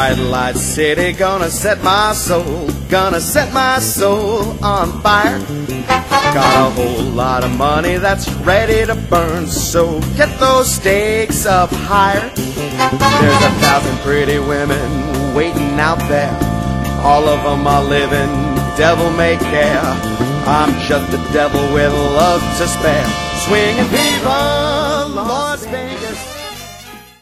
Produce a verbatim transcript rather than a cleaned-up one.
Bright light city, gonna set my soul, gonna set my soul on fire. Got a whole lot of money that's ready to burn, so get those stakes up higher. There's a thousand pretty women waiting out there, all of them are living devil may care. I'm just a devil with love to spare, swinging viva Las Vegas.